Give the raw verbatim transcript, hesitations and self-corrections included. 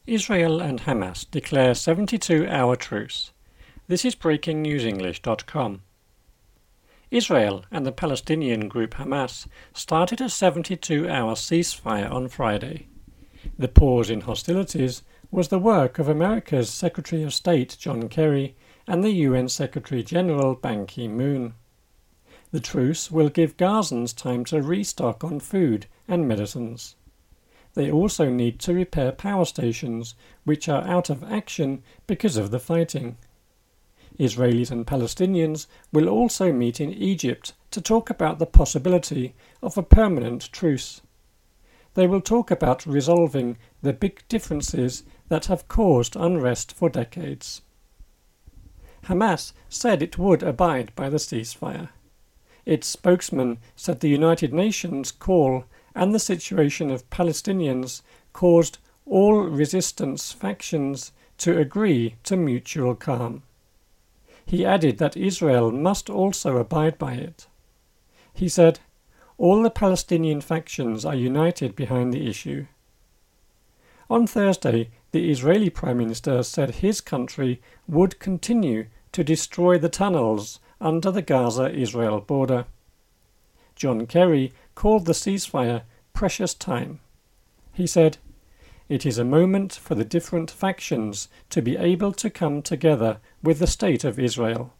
Israel and Hamas declare seventy-two hour truce. This is breaking news english dot com. Israel and the Palestinian group Hamas started a seventy-two hour ceasefire on Friday. The pause in hostilities was the work of America's Secretary of State John Kerry and the U N Secretary-General Ban Ki-moon. The truce will give Gazans time to restock on food and medicines. They also need to repair power stations, which are out of action because of the fighting. Israelis and Palestinians will also meet in Egypt to talk about the possibility of a permanent truce. They will talk about resolving the big differences that have caused unrest for decades. Hamas said it would abide by the ceasefire. Its spokesman said the United Nations call and the situation of Palestinians caused all resistance factions to agree to mutual calm. He added that Israel must also abide by it. He said, "All the Palestinian factions are united behind the issue." On Thursday, the Israeli Prime Minister said his country would continue to destroy the tunnels under the Gaza-Israel border. John Kerry called the ceasefire precious time. He said, "It is a moment for the different factions to be able to come together with the State of Israel."